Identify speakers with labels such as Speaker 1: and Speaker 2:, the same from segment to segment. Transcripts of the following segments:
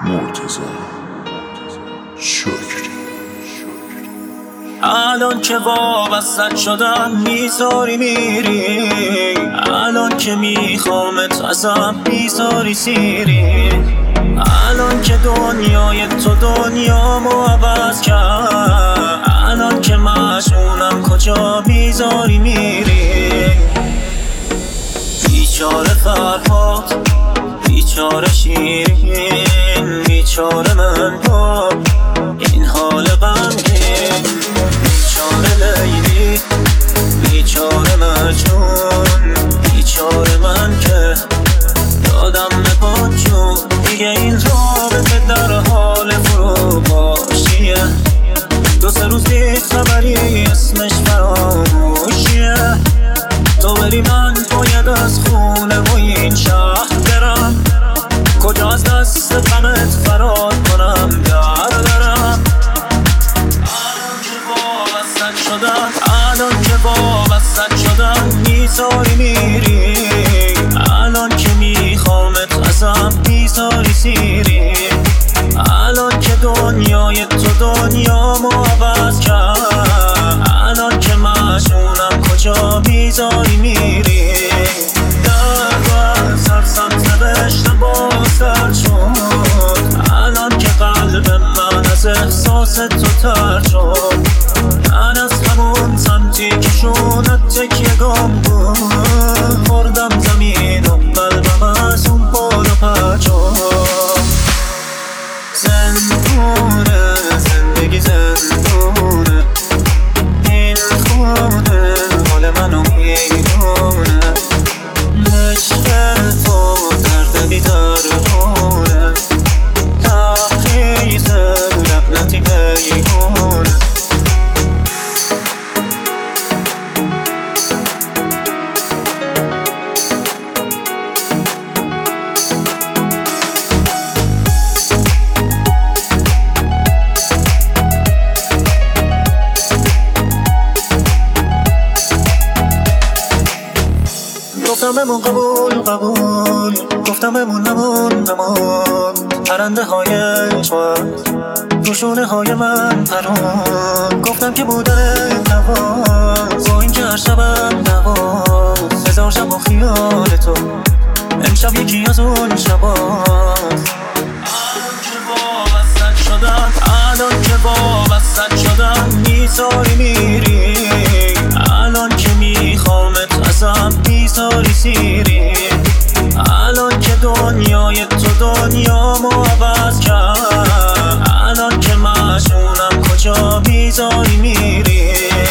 Speaker 1: مرتضی شکری.
Speaker 2: الان که وابستت شدم میذاری میری، الان که میخوامت ازم میذاری سیری، الان که دنیای تو دنیامو عوض کرد، الان که مجنونم کجا میذاری میری. بیچاره فرهاد، بیچاره شیرین، بیچاره من با این حال غمگین، بیچاره لیلی، بیچاره مجنون، بیچاره من که دادم به جون. دیگه این رابطه در حال فروپاشیه، دو سه روز دید خبری اسمش فراموشیه. تو بری من باید از خونه و این شهر برم، کجا از دست غمت فرار کنم در برم. الان که وابستت شدم، الان که وابستت شدم میذاری میری، الان که میخوامت ازم میذاری سیری، الان که دنیای تو دنیامو عوض کرد، الان که مجنونم کجا میذاری میری. در سر سمت بشتم بازتر شد، الان که قلب من از احساس تو تر شد، من از همون سمتی که شونت تکیه گم بود، خوردم زمین و قلبم از اون بال و پر شد. زندونه زندگی زندونه، این خونه حال منو میدونه، عشق تو درد بیدرونه، تحریز لعنتی پیمونه. گفتم بمون قبول، گفتم بمون نمون، پرنده های چوار روشونه های من پرون، گفتم که بودن نواز با این که هر شبم نواز، هزار شب با خیال تو امشب یکی از اون شباز. الان که وابستت شدم، الان که وابستت شدم میذاری میری، الان که میخوامت ازم میذاری سیری، الان که دنیای تو دنیامو عوض کرد، الان که مجنونم کجا میذاری میری.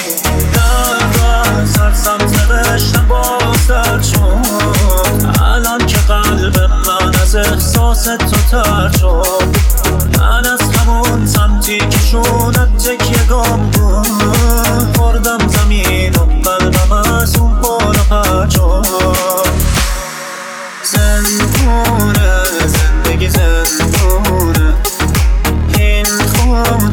Speaker 2: در سر سمت بشتم بازتر شد، الان که قلب من از احساس تو تر شد، من از همون سمتی که شونت تکیه گم بود، خوردم زمین و قلبم از اون بال و پر شد. زندونه زندگی زندونه، این خونه